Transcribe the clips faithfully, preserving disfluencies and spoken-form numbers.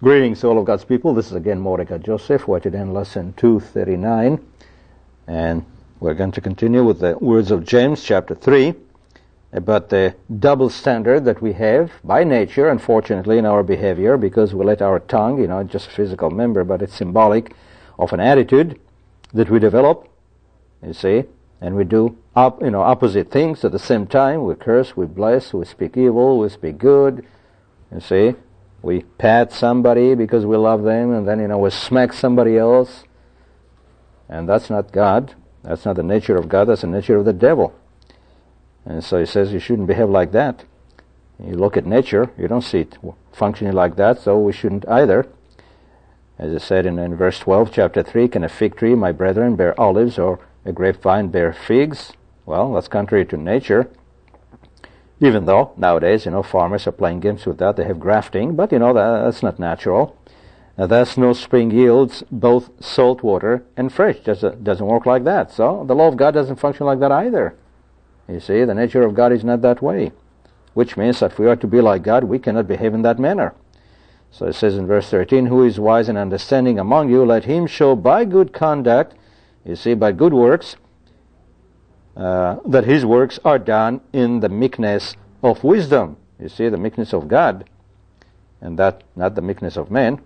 Greetings to all of God's people. This is again Mordecai Joseph. We're today in lesson two thirty-nine. And we're going to continue with the words of James chapter three about the double standard that we have by nature, unfortunately, in our behavior, because we let our tongue, you know, just a physical member, but it's symbolic of an attitude that we develop, you see, and we do op- you know, opposite things at the same time. We curse, we bless, we speak evil, we speak good, you see. We pat somebody because we love them, and then, you know, we smack somebody else. And that's not God. That's not the nature of God. That's the nature of the devil. And so he says you shouldn't behave like that. You look at nature, you don't see it functioning like that, so we shouldn't either. As I said in, in verse twelve, chapter three, can a fig tree, my brethren, bear olives, or a grapevine bear figs? Well, that's contrary to nature. Even though nowadays, you know, farmers are playing games with that, they have grafting, but, you know, that, that's not natural. Now, thus no spring yields both salt water and fresh. It doesn't, doesn't work like that. So the law of God doesn't function like that either. You see, the nature of God is not that way, which means that if we are to be like God, we cannot behave in that manner. So it says in verse thirteen, who is wise and understanding among you, let him show by good conduct, you see, by good works, Uh, that his works are done in the meekness of wisdom. You see, the meekness of God, and that not the meekness of men.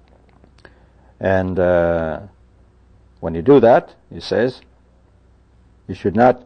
And uh, when you do that, he says, you should not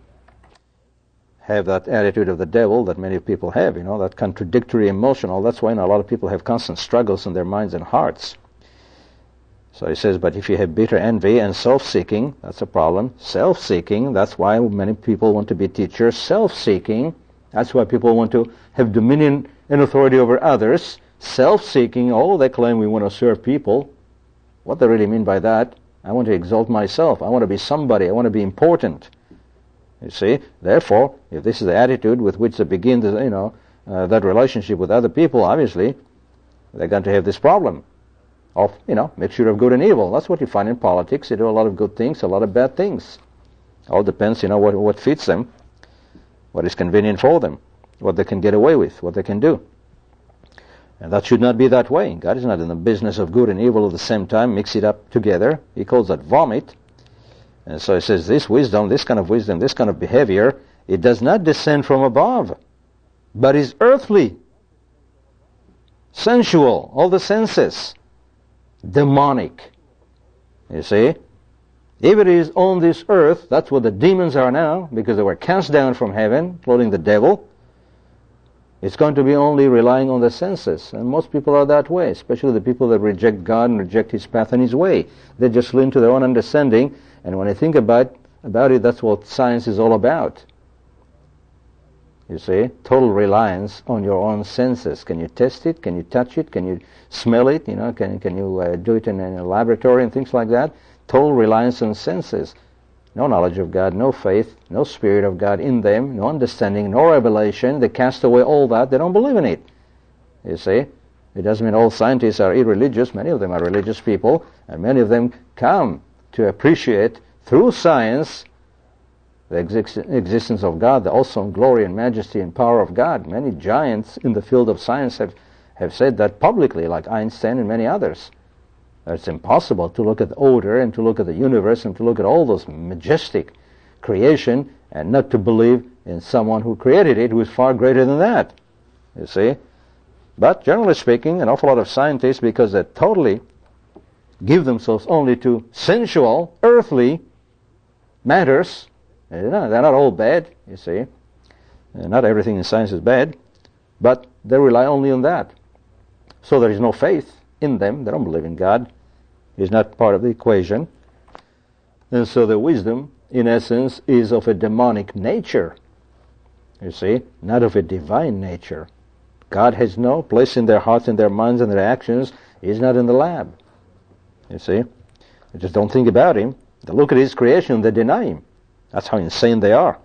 have that attitude of the devil that many people have, you know, that contradictory emotional. That's why, you know, a lot of people have constant struggles in their minds and hearts. So he says, but if you have bitter envy and self-seeking, that's a problem. Self-seeking, that's why many people want to be teachers. Self-seeking, that's why people want to have dominion and authority over others. Self-seeking, oh, they claim we want to serve people. What they really mean by that, I want to exalt myself. I want to be somebody. I want to be important. You see, therefore, if this is the attitude with which they begin, the, you know, uh, that relationship with other people, obviously, they're going to have this problem of, you know, mixture of good and evil. That's what you find in politics. They do a lot of good things, a lot of bad things. All depends, you know, what, what fits them, what is convenient for them, what they can get away with, what they can do. And that should not be that way. God is not in the business of good and evil at the same time, mix it up together. He calls that vomit. And so he says this wisdom, this kind of wisdom, this kind of behavior, it does not descend from above, but is earthly, sensual, all the senses, demonic. You see, if it is on this earth, that's what the demons are now, because they were cast down from heaven, including the devil. It's going to be only relying on the senses, and most people are that way, especially the people that reject God and reject His path and His way. They just lean to their own understanding, and when they think about about it, that's what science is all about. You see, total reliance on your own senses. Can you test it? Can you touch it? Can you smell it? You know, can can you uh, do it in, in a laboratory and things like that? Total reliance on senses. No knowledge of God, no faith, no Spirit of God in them, no understanding, no revelation. They cast away all that. They don't believe in it. You see, it doesn't mean all scientists are irreligious. Many of them are religious people, and many of them come to appreciate through science the exist- existence of God, the awesome glory and majesty and power of God. Many giants in the field of science have, have said that publicly, like Einstein and many others. It's impossible to look at the order and to look at the universe and to look at all those majestic creation and not to believe in someone who created it, who is far greater than that. You see? But generally speaking, an awful lot of scientists, because they totally give themselves only to sensual, earthly matters. They're not, they're not all bad, you see. Not everything in science is bad, but they rely only on that. So there is no faith in them. They don't believe in God. It's not part of the equation. And so the wisdom, in essence, is of a demonic nature, you see, not of a divine nature. God has no place in their hearts, in their minds, and their actions. He's not in the lab, you see. They just don't think about Him. They look at His creation, they deny Him. That's how insane they are.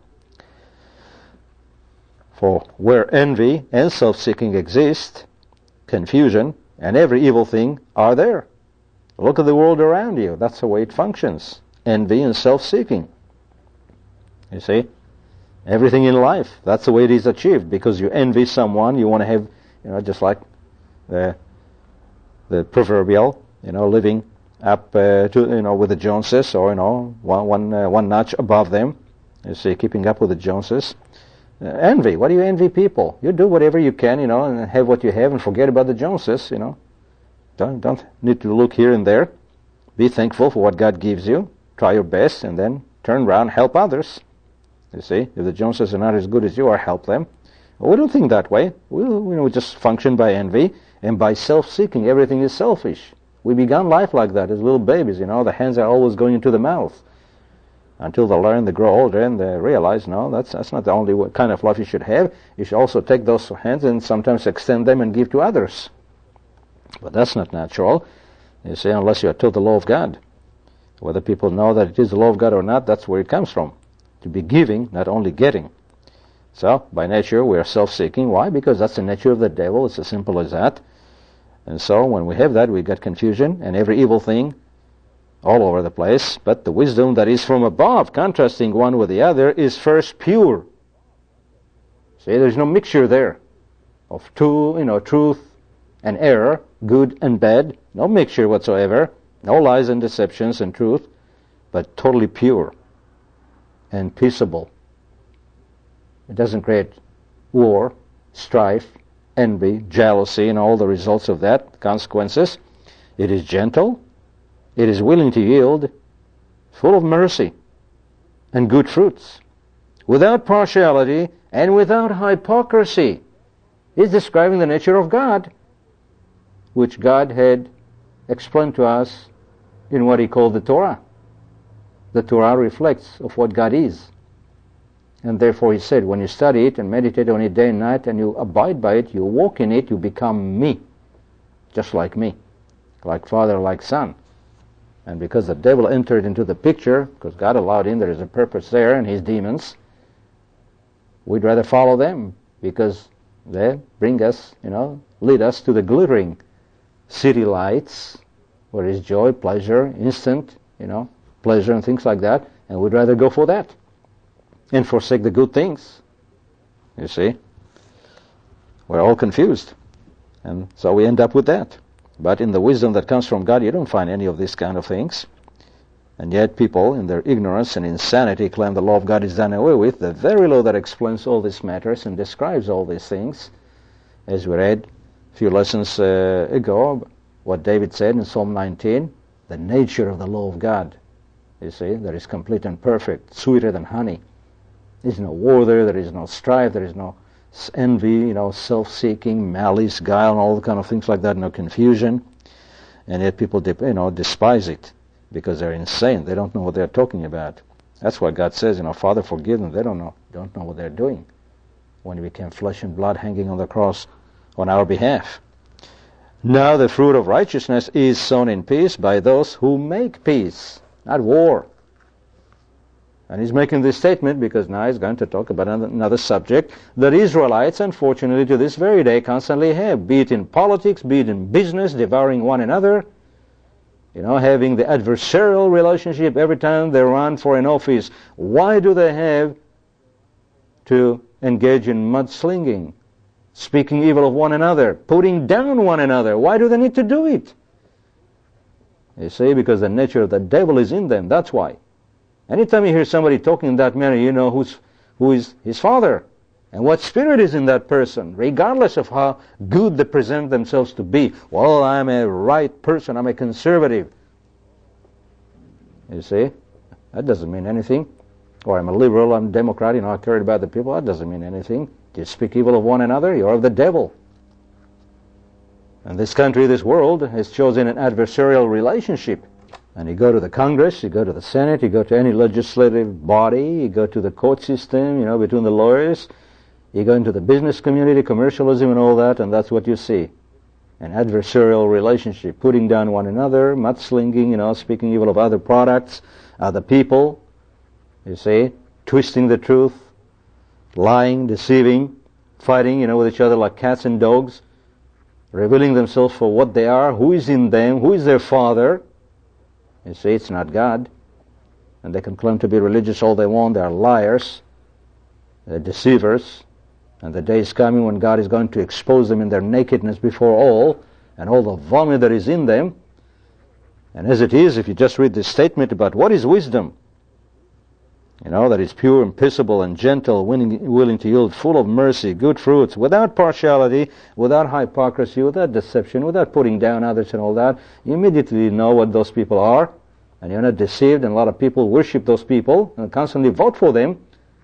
For where envy and self-seeking exist, confusion and every evil thing are there. Look at the world around you. That's the way it functions. Envy and self-seeking. You see? Everything in life, that's the way it is achieved. Because you envy someone, you want to have, you know, just like the the proverbial, you know, living up uh, to, you know, with the Joneses, or, you know, one, one, uh, one notch above them. You see, keeping up with the Joneses. Uh, envy. What do you envy people? You do whatever you can, you know, and have what you have and forget about the Joneses, you know. Don't, don't need to look here and there. Be thankful for what God gives you. Try your best, and then turn around, help others. You see, if the Joneses are not as good as you are, help them. Well, we don't think that way. We, you know, we just function by envy and by self-seeking. Everything is selfish. We began life like that as little babies, you know. The hands are always going into the mouth until they learn, they grow older, and they realize, no, that's that's not the only kind of life you should have. You should also take those hands and sometimes extend them and give to others. But that's not natural, you see, unless you are taught the law of God. Whether people know that it is the law of God or not, that's where it comes from. To be giving, not only getting. So, by nature, we are self-seeking. Why? Because that's the nature of the devil. It's as simple as that. And so, when we have that, we get confusion and every evil thing all over the place. But the wisdom that is from above, contrasting one with the other, is first pure. See, there's no mixture there of two, you know, truth and error, good and bad. No mixture whatsoever. No lies and deceptions and truth, but totally pure and peaceable. It doesn't create war, strife, envy, jealousy, and all the results of that, consequences. It is gentle. It is willing to yield, full of mercy and good fruits, without partiality and without hypocrisy. It's describing the nature of God, which God had explained to us in what he called the Torah. The Torah reflects of what God is. And therefore he said, when you study it and meditate on it day and night and you abide by it, you walk in it, you become me, just like me, like Father, like Son. And because the devil entered into the picture, because God allowed him, there is a purpose there, and his demons, we'd rather follow them because they bring us, you know, lead us to the glittering city lights, where is joy, pleasure, instant, you know, pleasure and things like that, and we'd rather go for that and forsake the good things. You see? We're all confused. And so we end up with that. But in the wisdom that comes from God, you don't find any of these kind of things. And yet people, in their ignorance and insanity, claim the law of God is done away with. The very law that explains all these matters and describes all these things, as we read a few lessons uh, ago, what David said in Psalm nineteen, the nature of the law of God, you see, that is complete and perfect, sweeter than honey. There is no war there, there is no strife, there is no envy, you know, self-seeking, malice, guile, and all the kind of things like that, no confusion. And yet people, you know, despise it because they're insane. They don't know what they're talking about. That's why God says, you know, Father, forgive them. They don't know, don't know what they're doing when He became flesh and blood hanging on the cross on our behalf. Now the fruit of righteousness is sown in peace by those who make peace, not war. And he's making this statement because now he's going to talk about another subject that Israelites, unfortunately, to this very day constantly have, be it in politics, be it in business, devouring one another, you know, having the adversarial relationship every time they run for an office. Why do they have to engage in mudslinging, speaking evil of one another, putting down one another? Why do they need to do it? You see, because the nature of the devil is in them, that's why. Anytime you hear somebody talking in that manner, you know who's, who is his father and what spirit is in that person, regardless of how good they present themselves to be. Well, I'm a right person, I'm a conservative. You see, that doesn't mean anything. Or I'm a liberal, I'm a Democrat, you know, I care about the people. That doesn't mean anything. Do you speak evil of one another? You're of the devil. And this country, this world, has chosen an adversarial relationship. And you go to the Congress, you go to the Senate, you go to any legislative body, you go to the court system, you know, between the lawyers, you go into the business community, commercialism and all that, and that's what you see. An adversarial relationship, putting down one another, mudslinging, you know, speaking evil of other products, other people, you see, twisting the truth, lying, deceiving, fighting, you know, with each other like cats and dogs, revealing themselves for what they are, who is in them, who is their father. You see, it's not God. And they can claim to be religious all they want. They are liars. They're deceivers. And the day is coming when God is going to expose them in their nakedness before all. and all the vomit that is in them. And as it is, if you just read this statement about what is wisdom, you know, that is pure and peaceable and gentle, willing, willing to yield, full of mercy, good fruits, without partiality, without hypocrisy, without deception, without putting down others and all that, you immediately know what those people are, and you're not deceived, and a lot of people worship those people and constantly vote for them.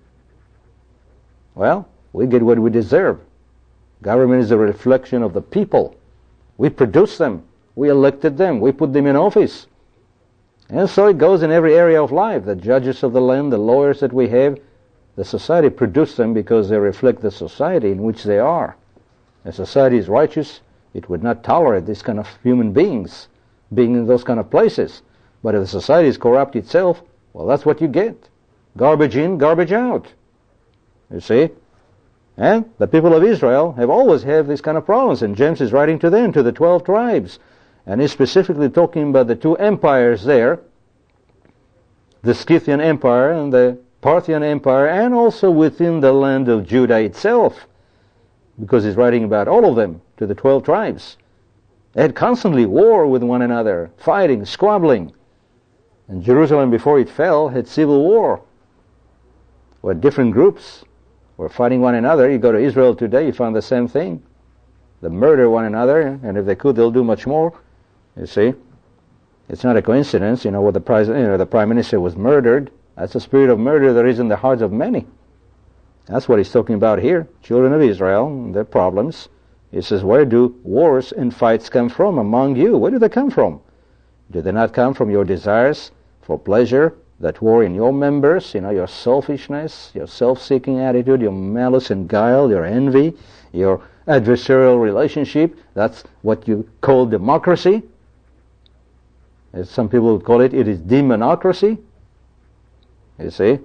Well, we get what we deserve. Government is a reflection of the people. We produce them. We elected them. We put them in office. And so it goes in every area of life. The judges of the land, the lawyers that we have, the society produced them because they reflect the society in which they are. If society is righteous, it would not tolerate this kind of human beings being in those kind of places. But if the society is corrupt itself, well, that's what you get. Garbage in, garbage out. You see? And the people of Israel have always had these kind of problems. And James is writing to them, to the twelve tribes. And he's specifically talking about the two empires there, the Scythian Empire and the Parthian Empire, and also within the land of Judah itself, because he's writing about all of them to the twelve tribes. They had constantly war with one another, fighting, squabbling. And Jerusalem, before it fell, had civil war, where different groups were fighting one another. You go to Israel today, you find the same thing. They murder one another, and if they could, they'll do much more. You see, it's not a coincidence. You know, what the prime, you know, the prime minister was murdered. That's the spirit of murder that is in the hearts of many. That's what he's talking about here. Children of Israel and their problems. He says, where do wars and fights come from among you? Where do they come from? Do they not come from your desires for pleasure that war in your members? You know, your selfishness, your self-seeking attitude, your malice and guile, your envy, your adversarial relationship. That's what you call democracy. As some people would call it, it is demonocracy. You see?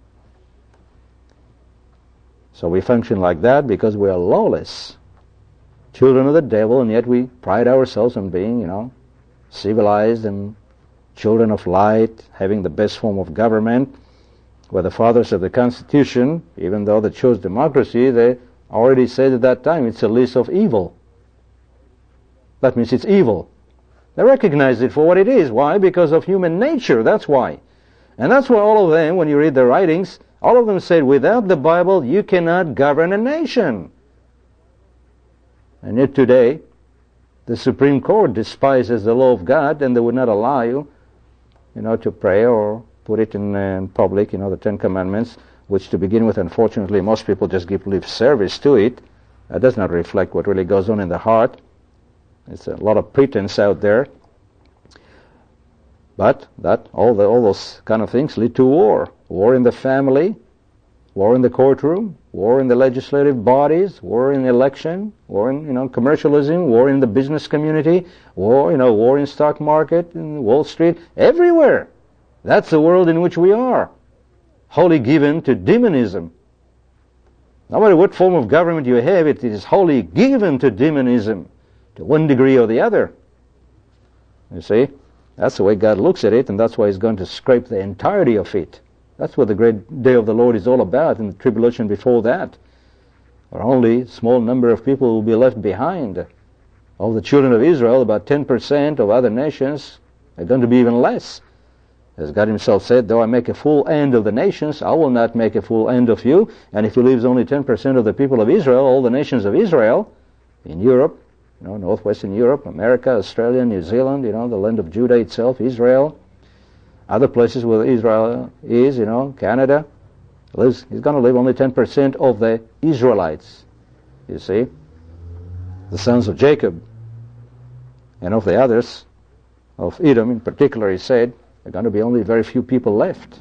So we function like that because we are lawless. Children of the devil, and yet we pride ourselves on being, you know, civilized and children of light, having the best form of government, where the fathers of the Constitution, even though they chose democracy, they already said at that time it's a list of evil. That means it's evil. They recognize it for what it is. Why? Because of human nature. That's why. And that's why all of them, when you read their writings, all of them said, without the Bible, you cannot govern a nation. And yet today, the Supreme Court despises the law of God, and they would not allow you, you know, to pray or put it in, uh, in public, you know, the Ten Commandments, which to begin with, unfortunately, most people just give lip service to it. That does not reflect what really goes on in the heart. It's a lot of pretense out there. But that all the all those kind of things lead to war. War in the family, war in the courtroom, war in the legislative bodies, war in election, war in, you know, commercialism, war in the business community, war, you know, war in stock market, in Wall Street, everywhere. That's the world in which we are. Wholly given to demonism. No matter what form of government you have, it is wholly given to demonism, to one degree or the other. You see? That's the way God looks at it, and that's why He's going to scrape the entirety of it. That's what the great day of the Lord is all about, and the tribulation before that. Where only a small number of people will be left behind. Of the children of Israel, about ten percent of other nations are going to be even less. As God Himself said, though I make a full end of the nations, I will not make a full end of you. And if He leaves only ten percent of the people of Israel, all the nations of Israel, in Europe, you know, northwestern Europe, America, Australia, New Zealand, you know, the land of Judah itself, Israel, other places where Israel is, you know, Canada, lives, he's going to leave only ten percent of the Israelites, you see, the sons of Jacob. And of the others, of Edom in particular, he said, there are going to be only very few people left.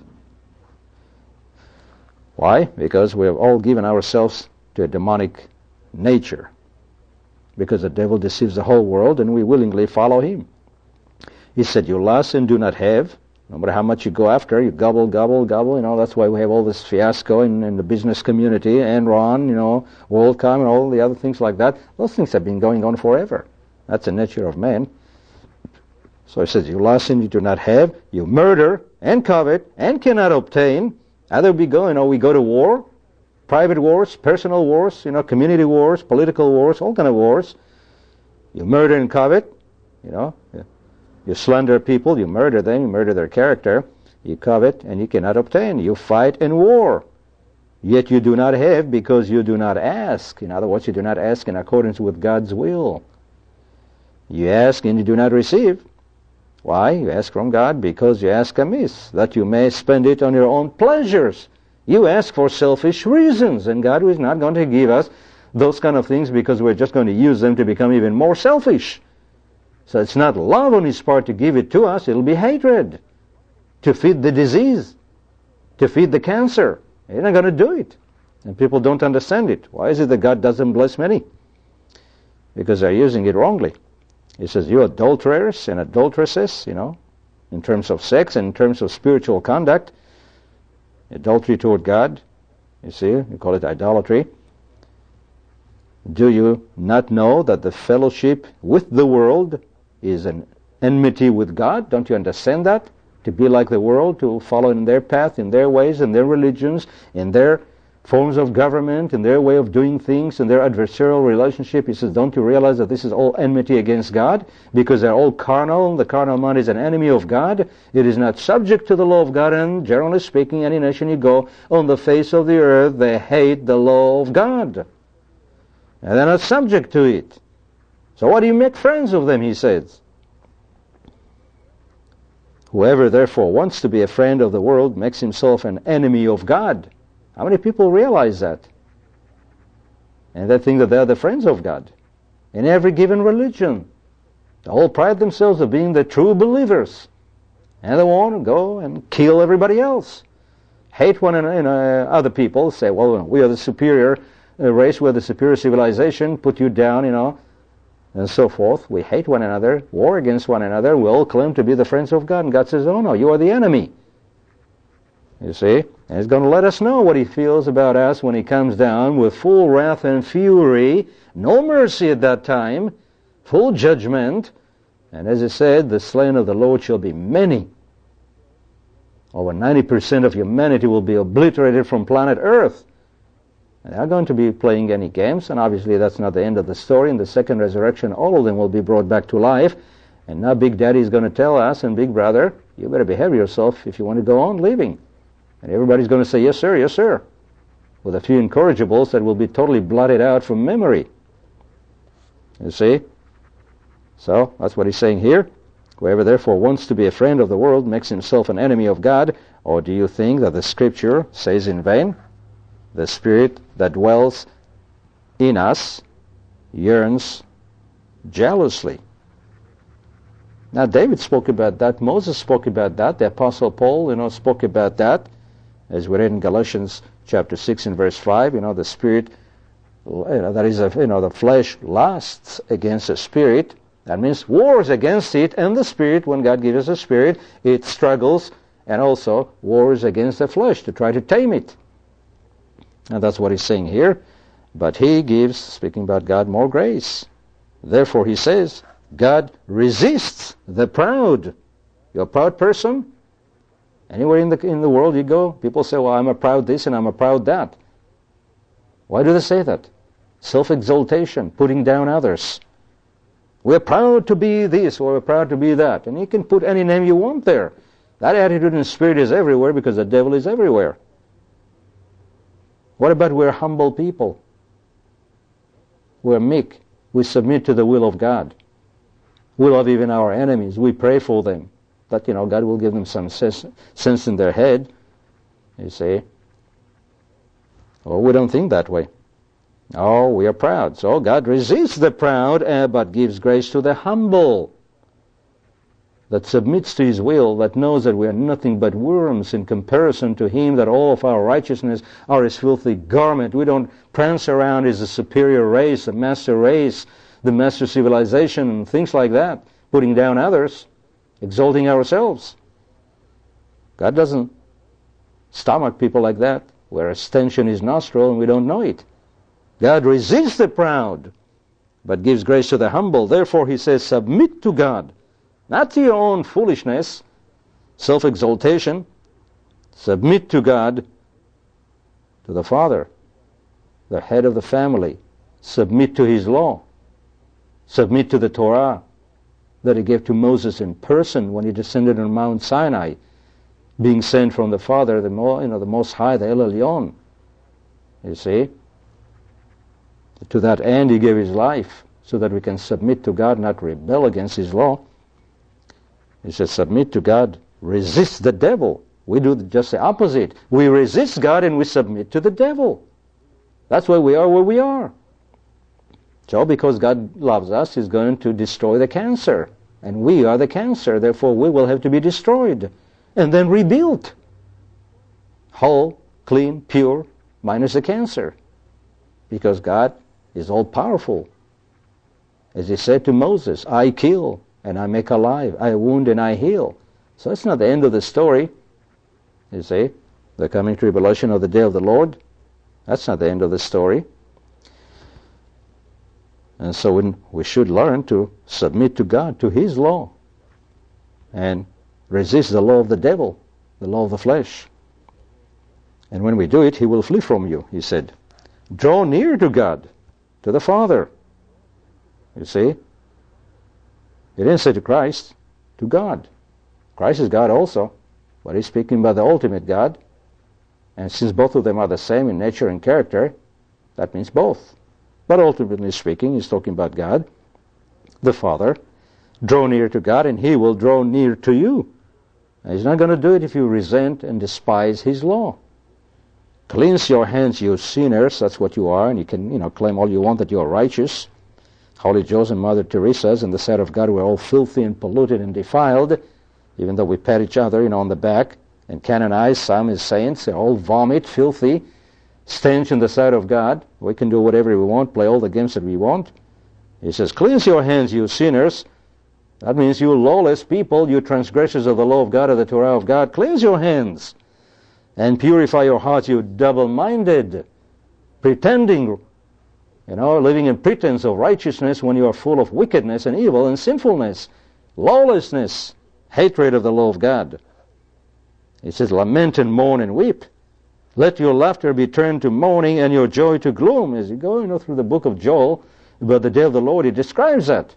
Why? Because we have all given ourselves to a demonic nature. Because the devil deceives the whole world, and we willingly follow him. He said, you lust and do not have. No matter how much you go after, you gobble, gobble, gobble. You know, that's why we have all this fiasco in, in the business community, Enron, you know, WorldCom, and all the other things like that. Those things have been going on forever. That's the nature of man. So he says, you lust and you do not have. You murder and covet and cannot obtain. Either we go, you know, we go to war, private wars, personal wars, you know, community wars, political wars, all kind of wars. You murder and covet, you know. You slander people, you murder them, you murder their character. You covet and you cannot obtain. You fight and war. Yet you do not have because you do not ask. In other words, you do not ask in accordance with God's will. You ask and you do not receive. Why? You ask from God because you ask amiss, that you may spend it on your own pleasures. You ask for selfish reasons, and God is not going to give us those kind of things because we're just going to use them to become even more selfish. So it's not love on His part to give it to us, it'll be hatred. To feed the disease, to feed the cancer. He's not going to do it. And people don't understand it. Why is it that God doesn't bless many? Because they're using it wrongly. He says, you adulterers and adulteresses, you know, in terms of sex and in terms of spiritual conduct, adultery toward God, you see, you call it idolatry. Do you not know that the fellowship with the world is an enmity with God? Don't you understand that? To be like the world, to follow in their path, in their ways, in their religions, in their forms of government, in their way of doing things, in their adversarial relationship. He says, don't you realize that this is all enmity against God? Because they're all carnal. The carnal mind is an enemy of God. It is not subject to the law of God. And generally speaking, any nation you go on the face of the earth, they hate the law of God. And they're not subject to it. So why do you make friends of them, he says? Whoever therefore wants to be a friend of the world makes himself an enemy of God. How many people realize that? And they think that they are the friends of God. In every given religion, they all pride themselves of being the true believers. And they want to go and kill everybody else. Hate one another, you know, other people, say, well, we are the superior race, we are the superior civilization, put you down, you know, and so forth. We hate one another, war against one another. We all claim to be the friends of God. And God says, oh no, you are the enemy. You see? And He's going to let us know what He feels about us when He comes down with full wrath and fury. No mercy at that time. Full judgment. And as it said, the slain of the Lord shall be many. Over ninety percent of humanity will be obliterated from planet Earth. They're not going to be playing any games, and obviously that's not the end of the story. In the second resurrection, all of them will be brought back to life. And now Big Daddy is going to tell us, and Big Brother, you better behave yourself if you want to go on living. And everybody's going to say, yes, sir, yes, sir, with a few incorrigibles that will be totally blotted out from memory. You see? So, that's what he's saying here. Whoever therefore wants to be a friend of the world makes himself an enemy of God. Or do you think that the Scripture says in vain? The Spirit that dwells in us yearns jealously. Now David spoke about that, Moses spoke about that, the Apostle Paul, you know, spoke about that, as we read in Galatians chapter six and verse five. You know, the Spirit, you know, that is, a, you know, the flesh lusts against the Spirit. That means wars against it, and the Spirit, when God gives us a Spirit, it struggles and also wars against the flesh to try to tame it. And that's what he's saying here. But He gives, speaking about God, more grace. Therefore, he says, God resists the proud. You're a proud person? Anywhere in the in the world you go, people say, well, I'm a proud this and I'm a proud that. Why do they say that? Self-exaltation, putting down others. We're proud to be this or we're proud to be that. And you can put any name you want there. That attitude and spirit is everywhere because the devil is everywhere. What about we're humble people? We're meek. We submit to the will of God. We love even our enemies. We pray for them. That, you know, God will give them some sense, sense in their head, you see. Well, we don't think that way. Oh, we are proud. So God resists the proud, uh, but gives grace to the humble. That submits to His will, that knows that we are nothing but worms in comparison to Him, that all of our righteousness are His filthy garment. We don't prance around as a superior race, a master race, the master civilization, and things like that, putting down others, exalting ourselves. God doesn't stomach people like that, where a stench in His nostril and we don't know it. God resists the proud, but gives grace to the humble. Therefore, He says, submit to God. Not to your own foolishness, self-exaltation. Submit to God, to the Father, the head of the family. Submit to His law. submit to the Torah that he gave to Moses in person when he descended on Mount Sinai, being sent from the Father, the mo- you know, the Most High, the El Elyon. You see? To that end he gave his life, so that we can submit to God, not rebel against his law. He says, submit to God, resist the devil. We do just the opposite. We resist God and we submit to the devil. That's why we are where we are. So because God loves us, he's going to destroy the cancer. And we are the cancer, therefore we will have to be destroyed and then rebuilt. Whole, clean, pure, minus the cancer. Because God is all-powerful. As he said to Moses, I kill and I make alive. I wound and I heal. So it's not the end of the story. You see, the coming tribulation of the day of the Lord, that's not the end of the story. And so when we should learn to submit to God, to his law, and resist the law of the devil, the law of the flesh. And when we do it, he will flee from you, he said. Draw near to God, to the Father. You see? He didn't say to Christ, to God. Christ is God also, but he's speaking about the ultimate God. And since both of them are the same in nature and character, that means both. But ultimately speaking, he's talking about God, the Father. Draw near to God, and he will draw near to you. And he's not going to do it if you resent and despise his law. Cleanse your hands, you sinners. That's what you are, and you can, you know, claim all you want that you are righteous. Holy Joseph and Mother Teresa's, in the sight of God, we're all filthy and polluted and defiled, even though we pat each other, you know, on the back and canonize some as saints. They're all vomit, filthy, stench in the sight of God. We can do whatever we want, play all the games that we want. He says, cleanse your hands, you sinners. That means you lawless people, you transgressors of the law of God, of the Torah of God. Cleanse your hands and purify your hearts, you double-minded, pretending, you know, living in pretense of righteousness when you are full of wickedness and evil and sinfulness, lawlessness, hatred of the law of God. He says, lament and mourn and weep. Let your laughter be turned to mourning and your joy to gloom. As you go, you know, through the book of Joel, about the day of the Lord, he describes that.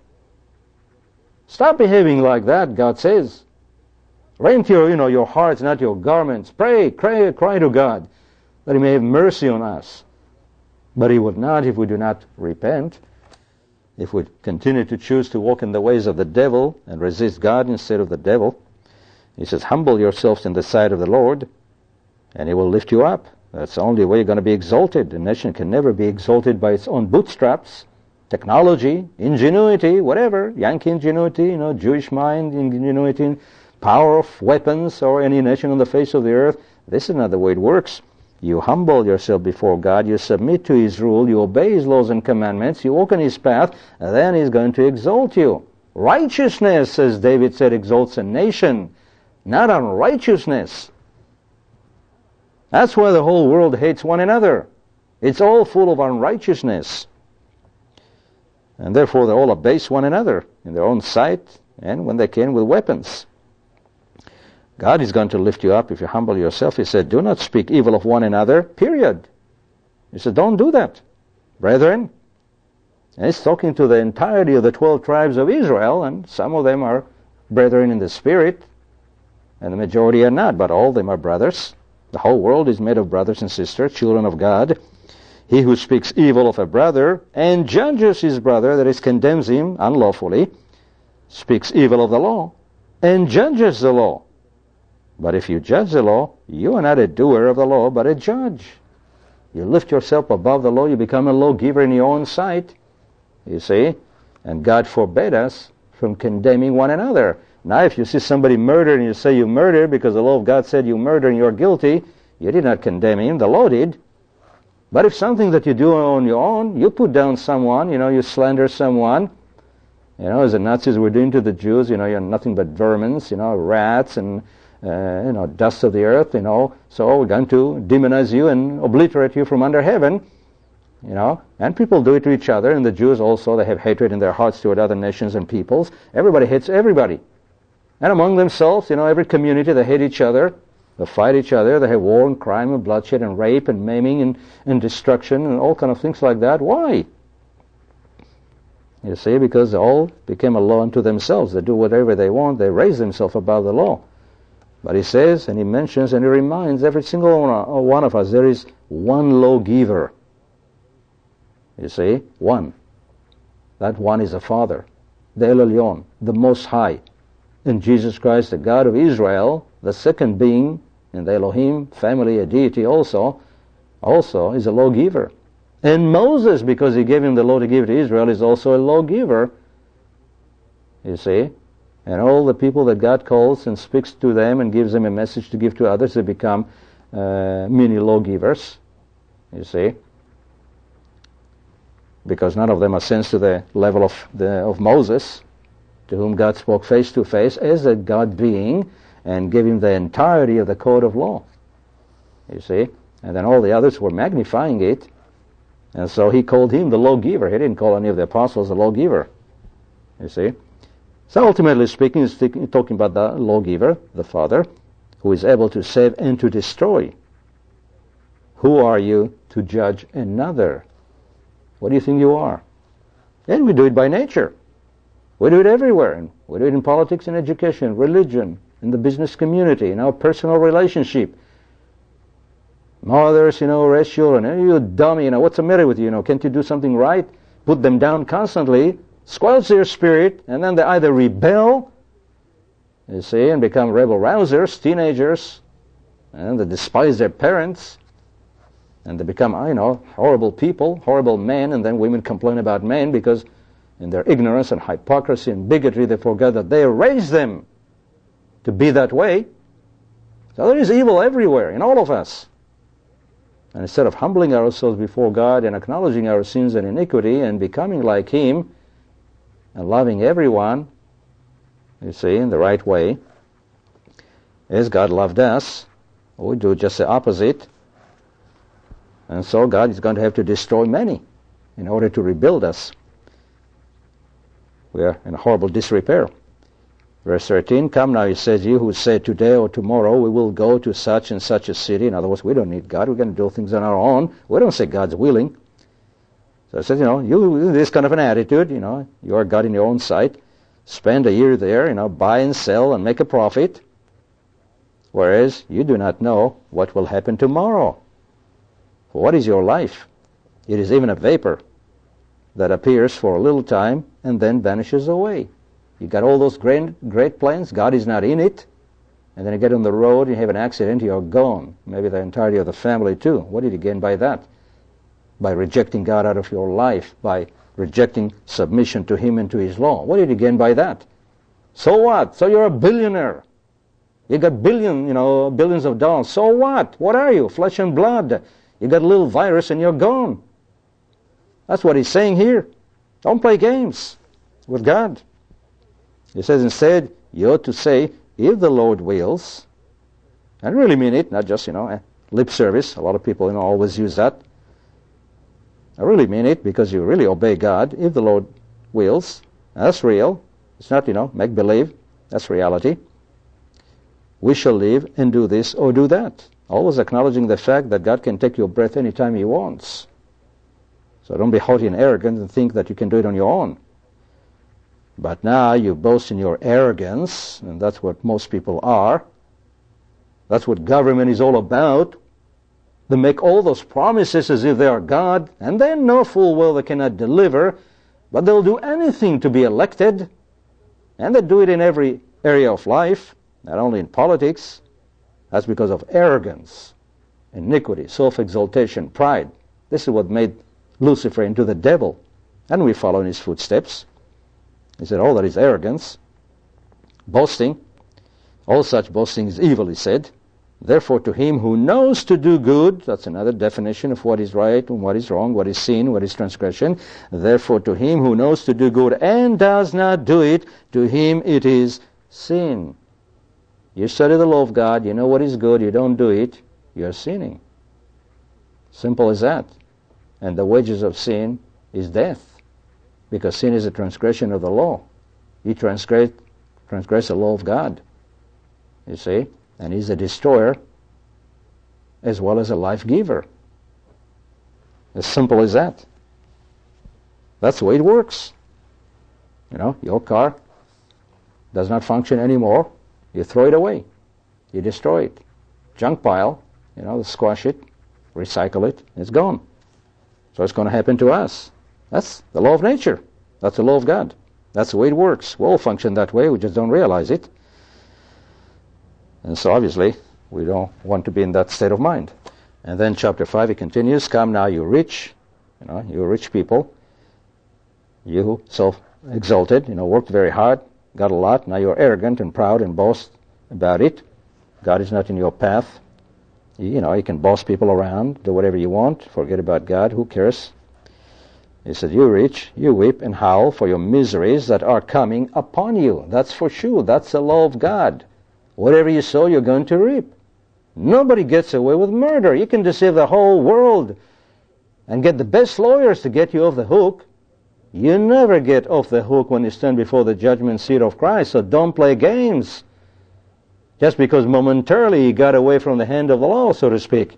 Stop behaving like that, God says. Rent your, you know, your hearts, not your garments. Pray, cry, cry to God that he may have mercy on us. But he would not if we do not repent. If we continue to choose to walk in the ways of the devil and resist God instead of the devil. He says, humble yourselves in the sight of the Lord, and he will lift you up. That's the only way you're going to be exalted. A nation can never be exalted by its own bootstraps. Technology, ingenuity, whatever, Yankee ingenuity, you know, Jewish mind, ingenuity, power of weapons, or any nation on the face of the earth. This is not the way it works. You humble yourself before God, you submit to his rule, you obey his laws and commandments, you walk on his path, and then he's going to exalt you. Righteousness, as David said, exalts a nation, not unrighteousness. That's why the whole world hates one another. It's all full of unrighteousness. And therefore they all abase one another in their own sight and when they can with weapons. God is going to lift you up if you humble yourself. He said, do not speak evil of one another, period. He said, don't do that, brethren. And he's talking to the entirety of the twelve tribes of Israel, and some of them are brethren in the spirit, and the majority are not, but all of them are brothers. The whole world is made of brothers and sisters, children of God. He who speaks evil of a brother and judges his brother, that is, condemns him unlawfully, speaks evil of the law and judges the law. But if you judge the law, you are not a doer of the law, but a judge. You lift yourself above the law, you become a lawgiver in your own sight, you see. And God forbade us from condemning one another. Now if you see somebody murder and you say you murder because the law of God said you murder and you're guilty, you did not condemn him, the law did. But if something that you do on your own, you put down someone, you know, you slander someone, you know, as the Nazis were doing to the Jews, you know, you're nothing but vermins, you know, rats and, uh, you know, dust of the earth, you know, so we're going to demonize you and obliterate you from under heaven, you know. And people do it to each other, and the Jews also, they have hatred in their hearts toward other nations and peoples. Everybody hates everybody. And among themselves, you know, every community, they hate each other. They fight each other. They have war and crime and bloodshed and rape and maiming and, and destruction and all kind of things like that. Why? You see, because they all became a law unto themselves. They do whatever they want. They raise themselves above the law. But he says, and he mentions, and he reminds every single one of us, there is one lawgiver. You see, one. That one is the Father, the El Elyon, the Most High. And Jesus Christ, the God of Israel, the second being in the Elohim family, a deity also, also is a lawgiver. And Moses, because he gave him the law to give to Israel, is also a lawgiver. You see? And all the people that God calls and speaks to them and gives them a message to give to others, they become uh, mini lawgivers. You see? Because none of them ascends to the level of, the, of Moses, to whom God spoke face to face as a God being and gave him the entirety of the code of law. You see? And then all the others were magnifying it. And so he called him the lawgiver. He didn't call any of the apostles the lawgiver. You see? So ultimately speaking, he's talking about the lawgiver, the Father, who is able to save and to destroy. Who are you to judge another? What do you think you are? And we do it by nature. We do it everywhere. And we do it in politics and education, religion, in the business community, in our personal relationship. Mothers, you know, raise children. Hey, you dummy, you know, what's the matter with you? You know, can't you do something right? Put them down constantly, squelch their spirit, and then they either rebel, you see, and become rebel rousers, teenagers, and they despise their parents, and they become, you know, horrible people, horrible men, and then women complain about men because in their ignorance and hypocrisy and bigotry they forget that they raised them to be that way. So there is evil everywhere, in all of us. And instead of humbling ourselves before God and acknowledging our sins and iniquity and becoming like Him and loving everyone, you see, in the right way, as God loved us, we do just the opposite. And so God is going to have to destroy many in order to rebuild us. We are in horrible disrepair. Verse thirteen, come now, he says, you who say today or tomorrow we will go to such and such a city. In other words, we don't need God. We're going to do things on our own. We don't say God's willing. So it says, you know, you this kind of an attitude, you know, you are God in your own sight. Spend a year there, you know, buy and sell and make a profit. Whereas you do not know what will happen tomorrow. For what is your life? It is even a vapor that appears for a little time and then vanishes away. You got all those great, great plans, God is not in it, and then you get on the road, you have an accident, you're gone. Maybe the entirety of the family too. What did you gain by that? By rejecting God out of your life, by rejecting submission to Him and to His law. What did you gain by that? So what? So you're a billionaire. You got billion, you know, billions of dollars. So what? What are you? Flesh and blood. You got a little virus and you're gone. That's what he's saying here. Don't play games with God. He says instead, you ought to say, if the Lord wills, and really mean it, not just, you know, lip service. A lot of people, you know, always use that. I really mean it because you really obey God. If the Lord wills, that's real. It's not, you know, make-believe. That's reality. We shall live and do this or do that. Always acknowledging the fact that God can take your breath anytime He wants. So don't be haughty and arrogant and think that you can do it on your own. But now you boast in your arrogance, and that's what most people are. That's what government is all about. They make all those promises as if they are God, and they know full well they cannot deliver, but they'll do anything to be elected. And they do it in every area of life, not only in politics. That's because of arrogance, iniquity, self-exaltation, pride. This is what made Lucifer into the devil, and we follow in his footsteps. He said, all that is arrogance, boasting, all such boasting is evil, he said. Therefore to him who knows to do good, that's another definition of what is right and what is wrong, what is sin, what is transgression. Therefore to him who knows to do good and does not do it, to him it is sin. You study the law of God, you know what is good, you don't do it, you're sinning. Simple as that. And the wages of sin is death. Because sin is a transgression of the law. You transgress, transgress the law of God. You see? And He's a destroyer as well as a life giver. As simple as that. That's the way it works. You know, your car does not function anymore. You throw it away. You destroy it. Junk pile, you know, squash it, recycle it, it's gone. So it's going to happen to us. That's the law of nature. That's the law of God. That's the way it works. We all function that way. We just don't realize it. And so obviously, we don't want to be in that state of mind. And then chapter five, it continues, come now, you rich, you know, you rich people, you self-exalted, you know, worked very hard, got a lot, now you're arrogant and proud and boast about it. God is not in your path. You, you know, you can boss people around, do whatever you want, forget about God, who cares? He said, you rich, you weep and howl for your miseries that are coming upon you. That's for sure. That's the law of God. Whatever you sow, you're going to reap. Nobody gets away with murder. You can deceive the whole world and get the best lawyers to get you off the hook. You never get off the hook when you stand before the judgment seat of Christ, so don't play games. Just because momentarily you got away from the hand of the law, so to speak.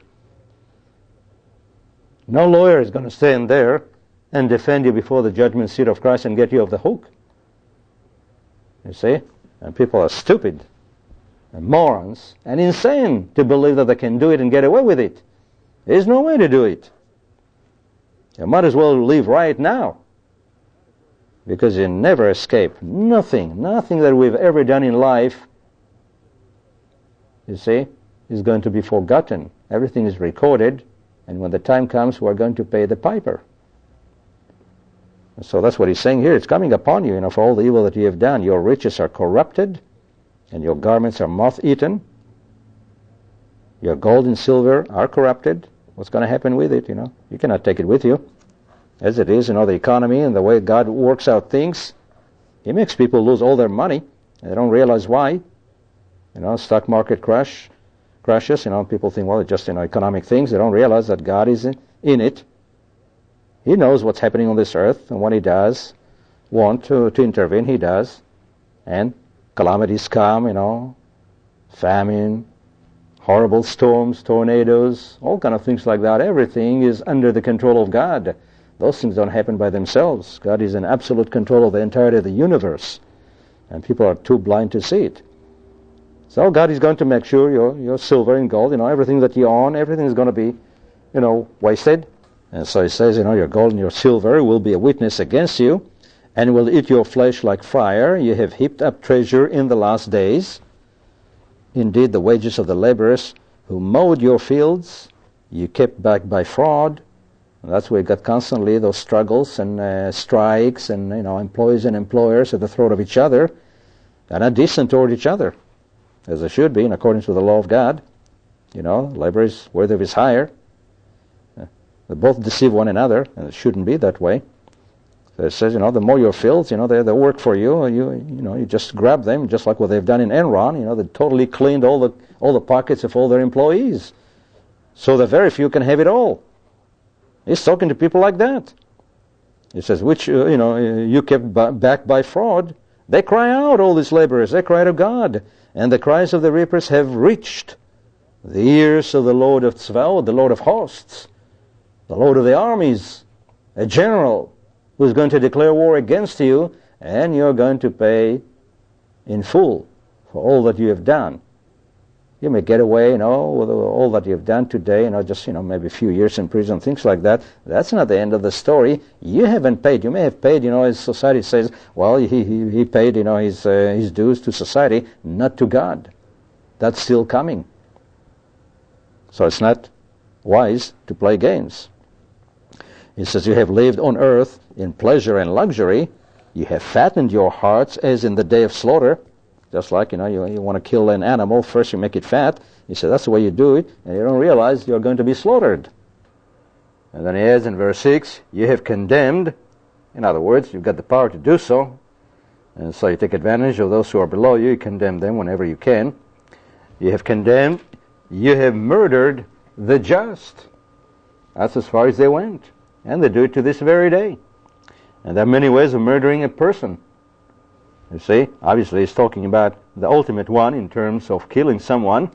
No lawyer is going to stand there and defend you before the judgment seat of Christ and get you off the hook. You see? And people are stupid and morons and insane to believe that they can do it and get away with it. There's no way to do it. You might as well live right now, because you never escape. Nothing, nothing that we've ever done in life, you see, is going to be forgotten. Everything is recorded, and when the time comes, we're going to pay the piper. So that's what he's saying here. It's coming upon you, you know, for all the evil that you have done. Your riches are corrupted, and your garments are moth-eaten. Your gold and silver are corrupted. What's going to happen with it, you know? You cannot take it with you. As it is, you know, the economy and the way God works out things, He makes people lose all their money, and they don't realize why. You know, stock market crash, crashes, you know, people think, well, it's just, you know, economic things. They don't realize that God is in, in it. He knows what's happening on this earth, and when He does want to, to intervene, He does. And calamities come, you know, famine, horrible storms, tornadoes, all kind of things like that. Everything is under the control of God. Those things don't happen by themselves. God is in absolute control of the entirety of the universe, and people are too blind to see it. So God is going to make sure your your silver and gold, you know, everything that you own, everything is going to be, you know, wasted. And so He says, you know, your gold and your silver will be a witness against you, and will eat your flesh like fire. You have heaped up treasure in the last days. Indeed, the wages of the laborers who mowed your fields, you kept back by fraud. And that's where you got constantly those struggles and uh, strikes, and, you know, employees and employers at the throat of each other. They're not decent toward each other, as they should be, in accordance with the law of God. You know, labor is worthy of his hire. Uh, they both deceive one another, and it shouldn't be that way. So it says, you know, the mow your fields, you know, they they work for you, and you you know, you just grab them, just like what they've done in Enron. You know, they totally cleaned all the all the pockets of all their employees, so that very few can have it all. He's talking to people like that. He says, which uh, you know, you kept b- back by fraud. They cry out, all these laborers. They cry to God, and the cries of the reapers have reached the ears of the Lord of Tzvaot, the Lord of hosts, the Lord of the armies, a general who's going to declare war against you, and you're going to pay in full for all that you have done. You may get away, you know, with all that you've done today, you know, just, you know, maybe a few years in prison, things like that. That's not the end of the story. You haven't paid. You may have paid, you know, as society says, well, he he, he paid, you know, his uh, his dues to society, not to God. That's still coming. So it's not wise to play games. He says, you have lived on earth in pleasure and luxury. You have fattened your hearts as in the day of slaughter. Just like, you know, you, you want to kill an animal, first you make it fat. He said, that's the way you do it, and you don't realize you're going to be slaughtered. And then he adds in verse six, you have condemned. In other words, you've got the power to do so. And so you take advantage of those who are below you. You condemn them whenever you can. You have condemned. You have murdered the just. That's as far as they went. And they do it to this very day. And there are many ways of murdering a person. You see, obviously he's talking about the ultimate one in terms of killing someone.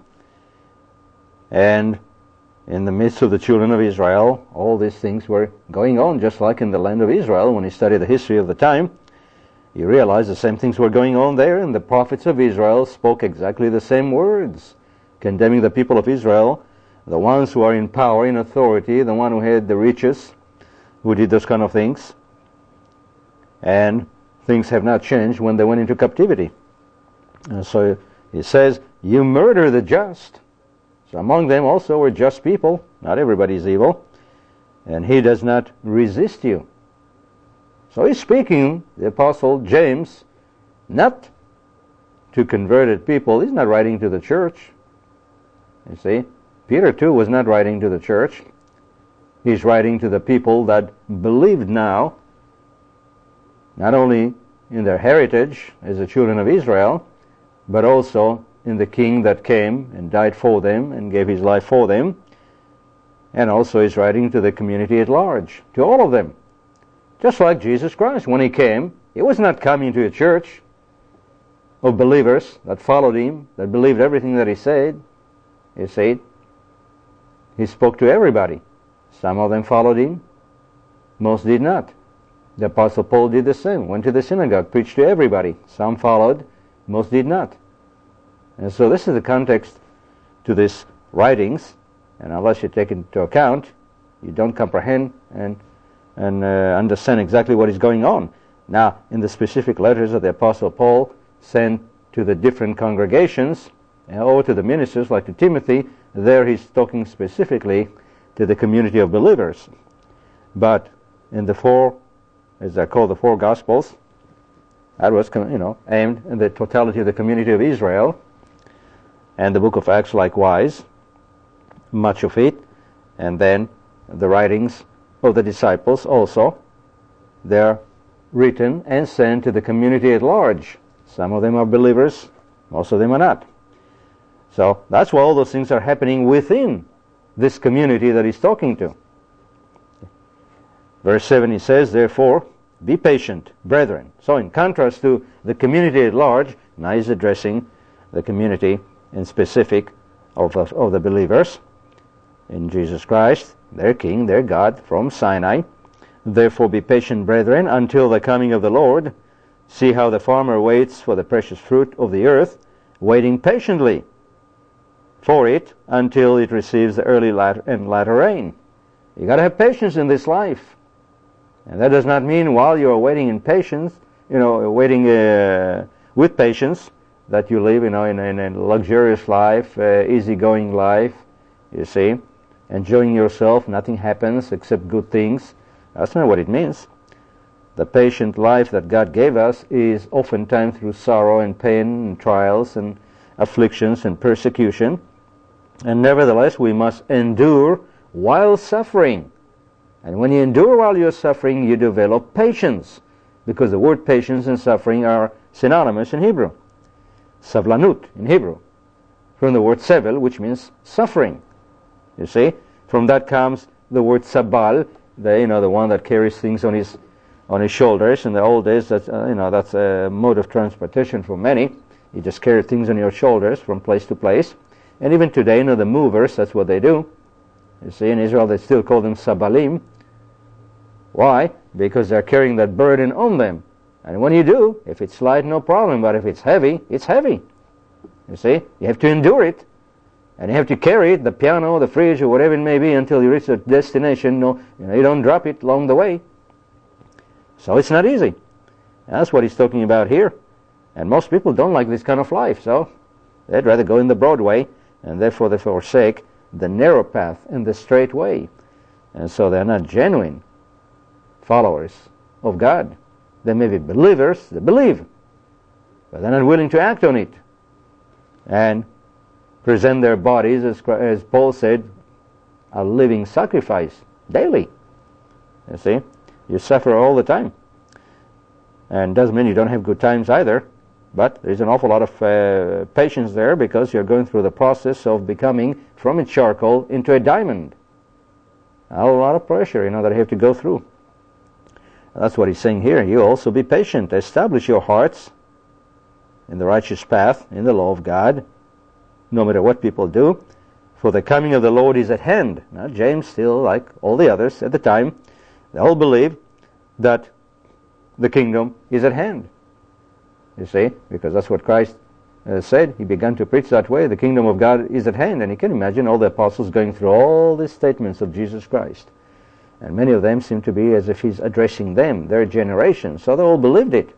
And in the midst of the children of Israel, all these things were going on, just like in the land of Israel when he studied the history of the time. You realize the same things were going on there, and the prophets of Israel spoke exactly the same words, condemning the people of Israel, the ones who are in power, in authority, the one who had the riches, who did those kind of things. And things have not changed when they went into captivity. And so he says, you murder the just. So among them also were just people. Not everybody is evil. And he does not resist you. So he's speaking, the Apostle James, not to converted people. He's not writing to the church. You see, Peter too was not writing to the church. He's writing to the people that believed now, not only in their heritage as the children of Israel, but also in the King that came and died for them and gave his life for them. And also he's writing to the community at large, to all of them. Just like Jesus Christ, when he came, he was not coming to a church of believers that followed him, that believed everything that he said. You see, he spoke to everybody. Some of them followed him, most did not. The Apostle Paul did the same, went to the synagogue, preached to everybody. Some followed, most did not. And so this is the context to these writings, and unless you take it into account, you don't comprehend and and uh, understand exactly what is going on. Now, in the specific letters that the Apostle Paul sent to the different congregations, or to the ministers like to Timothy, there he's talking specifically to the community of believers. But in the four, as I call the four Gospels, that was, you know, aimed at the totality of the community of Israel, and the book of Acts likewise, much of it, and then the writings of the disciples also, they're written and sent to the community at large. Some of them are believers, most of them are not. So that's why all those things are happening within this community that he's talking to. Verse seven, he says, therefore, be patient, brethren. So in contrast to the community at large, now he's addressing the community in specific of, of, of the believers in Jesus Christ, their King, their God, from Sinai. Therefore be patient, brethren, until the coming of the Lord. See how the farmer waits for the precious fruit of the earth, waiting patiently for it until it receives the early latter and latter rain. You got to have patience in this life. And that does not mean while you are waiting in patience, you know, waiting uh, with patience, that you live, you know, in, in a luxurious life, uh, easygoing life, you see, enjoying yourself, nothing happens except good things. That's not what it means. The patient life that God gave us is oftentimes through sorrow and pain and trials and afflictions and persecution. And nevertheless, we must endure while suffering. And when you endure while you're suffering, you develop patience, because the word patience and suffering are synonymous in Hebrew. Savlanut in Hebrew, from the word sevel, which means suffering. You see, from that comes the word sabal, the you know the one that carries things on his on his shoulders. In the old days, that's uh, you know that's a mode of transportation for many. You just carry things on your shoulders from place to place. And even today, you know, the movers, that's what they do. You see, in Israel, they still call them sabalim. Why? Because they're carrying that burden on them. And when you do, if it's light, no problem. But if it's heavy, it's heavy. You see, you have to endure it. And you have to carry it, the piano, the fridge, or whatever it may be, until you reach the destination. No, you know, you don't drop it along the way. So it's not easy. And that's what he's talking about here. And most people don't like this kind of life. So they'd rather go in the broad way. And therefore they forsake the narrow path and the straight way. And so they're not genuine followers of God. They may be believers, they believe, but they're not willing to act on it and present their bodies, as, as Paul said, a living sacrifice daily. You see, you suffer all the time. And doesn't mean you don't have good times either, but there's an awful lot of uh, patience there, because you're going through the process of becoming from a charcoal into a diamond. A lot of pressure, you know, that you have to go through. That's what he's saying here. You also be patient. Establish your hearts in the righteous path, in the law of God, no matter what people do. For the coming of the Lord is at hand. Now, James, still like all the others at the time, they all believe that the kingdom is at hand. you see, because that's what Christ uh, said. He began to preach that way. The kingdom of God is at hand. And you can imagine all the apostles going through all these statements of Jesus Christ. And many of them seem to be as if he's addressing them, their generation. So they all believed it.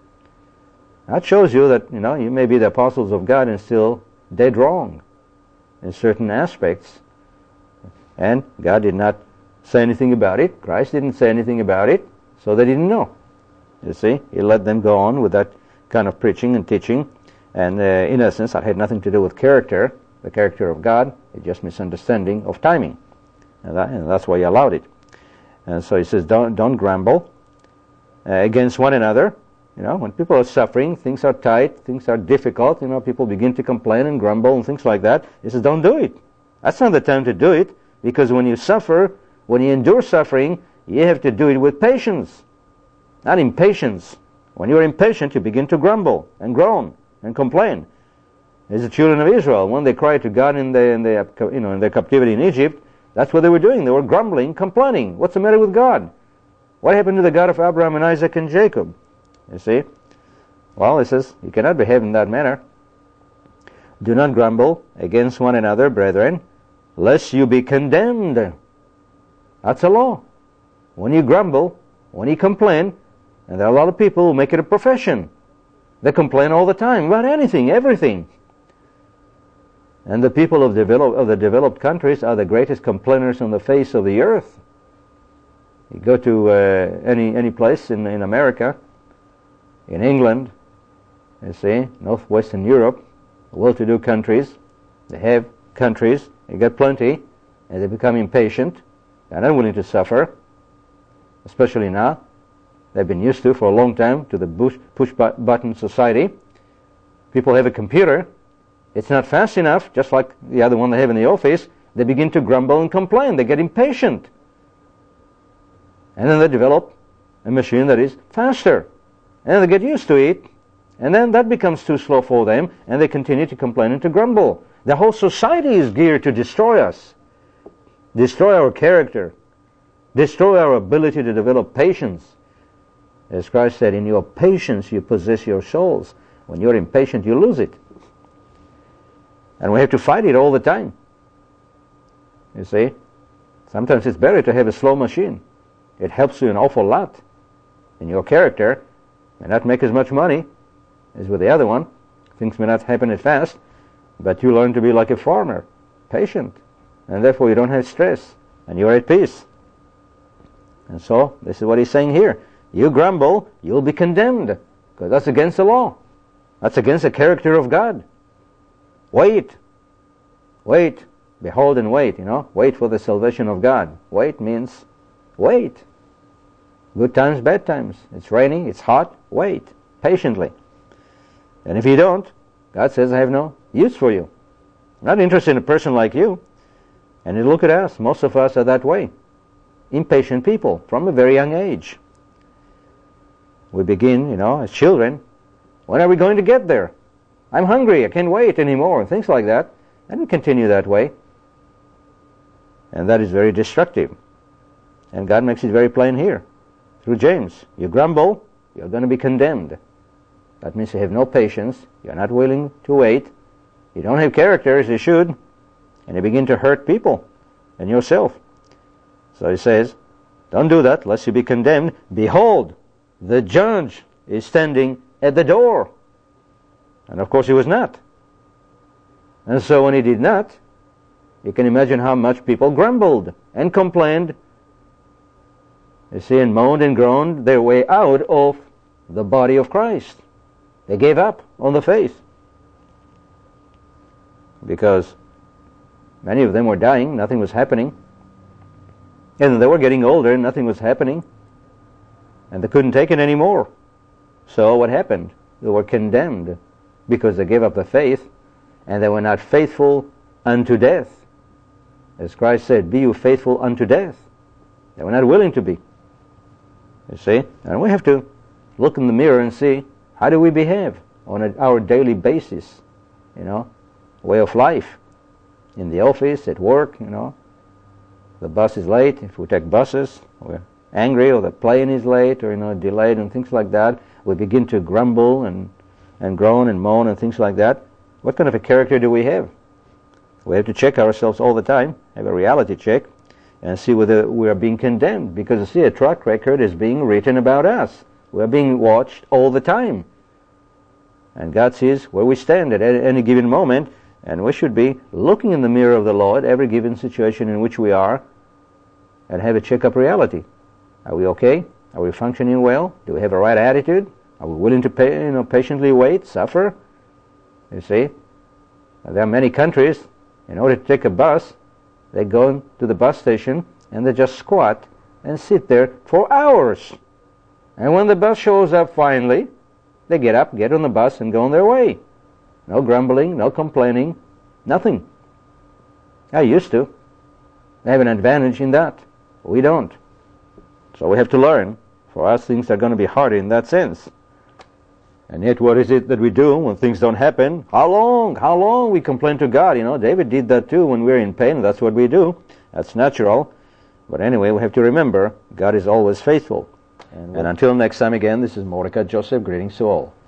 That shows you that, you know, you may be the apostles of God and still dead wrong in certain aspects. And God did not say anything about it. Christ didn't say anything about it. So they didn't know. You see, he let them go on with that kind of preaching and teaching. And uh, in essence, that had nothing to do with character, the character of God. It's just misunderstanding of timing. And, that, and that's why he allowed it. And so he says, don't, don't grumble uh, against one another. You know, when people are suffering, things are tight, things are difficult, you know, people begin to complain and grumble and things like that. He says, don't do it. That's not the time to do it, because when you suffer, when you endure suffering, you have to do it with patience, not impatience. When you're impatient, you begin to grumble and groan and complain. As the children of Israel, when they cried to God in the, in the, you know, in their captivity in Egypt, that's what they were doing. They were grumbling, complaining. What's the matter with God? What happened to the God of Abraham and Isaac and Jacob? You see? Well, it says, you cannot behave in that manner. Do not grumble against one another, brethren, lest you be condemned. That's a law. When you grumble, when you complain, and there are a lot of people who make it a profession. They complain all the time about anything, everything. And the people of, develop, of the developed countries are the greatest complainers on the face of the earth. You go to uh, any any place in, in America, in England, you see, northwestern Europe, well-to-do countries, they have countries, they get plenty, and they become impatient. They're not willing to suffer, especially now. They've been used to, for a long time, to the push-button society. People have a computer. It's not fast enough, just like the other one they have in the office. They begin to grumble and complain. They get impatient. And then they develop a machine that is faster. And then they get used to it. And then that becomes too slow for them, and they continue to complain and to grumble. The whole society is geared to destroy us, destroy our character, destroy our ability to develop patience. As Christ said, in your patience you possess your souls. When you're impatient, you lose it. And we have to fight it all the time. You see, sometimes it's better to have a slow machine. It helps you an awful lot in your character. May not make as much money as with the other one. Things may not happen as fast, but you learn to be like a farmer, patient, and therefore you don't have stress, and you're at peace. And so, this is what he's saying here. You grumble, you'll be condemned, because that's against the law. That's against the character of God. Wait. Wait. Behold and wait, you know. Wait for the salvation of God. Wait means wait. Good times, bad times. It's raining, it's hot. Wait. Patiently. And if you don't, God says, I have no use for you. I'm not interested in a person like you. And you look at us. Most of us are that way. Impatient people from a very young age. We begin, you know, as children. When are we going to get there? I'm hungry, I can't wait anymore, and things like that. And we continue that way. And that is very destructive. And God makes it very plain here, through James. You grumble, you're going to be condemned. That means you have no patience, you're not willing to wait, you don't have character as you should, and you begin to hurt people and yourself. So he says, don't do that, lest you be condemned. Behold, the judge is standing at the door. And of course he was not. And so when he did not, you can imagine how much people grumbled and complained, you see, and moaned and groaned their way out of the body of Christ. They gave up on the faith. Because many of them were dying, nothing was happening. And they were getting older, nothing was happening. And they couldn't take it anymore. So what happened? They were condemned because they gave up the faith, and they were not faithful unto death. As Christ said, be you faithful unto death. They were not willing to be. You see? And we have to look in the mirror and see, how do we behave on a, our daily basis? You know, way of life. In the office, at work, you know. The bus is late. If we take buses, we're angry, or the plane is late, or, you know, delayed and things like that. We begin to grumble and and groan and moan and things like that, what kind of a character do we have? We have to check ourselves all the time, have a reality check, and see whether we are being condemned. Because, you see, a track record is being written about us. We are being watched all the time. And God sees where we stand at any given moment, and we should be looking in the mirror of the Lord every given situation in which we are, and have a check-up reality. Are we okay? Are we functioning well? Do we have a right attitude? Are we willing to pay, you know, patiently wait, suffer? You see, there are many countries, in order to take a bus, they go to the bus station and they just squat and sit there for hours. And when the bus shows up finally, they get up, get on the bus, and go on their way. No grumbling, no complaining, nothing. I used to. They have an advantage in that. We don't. So we have to learn. For us, things are going to be harder in that sense. And yet, what is it that we do when things don't happen? How long? How long we complain to God? You know, David did that too when we're in pain. That's what we do. That's natural. But anyway, we have to remember, God is always faithful. And, and until next time again, this is Mordecai Joseph. Greetings to all.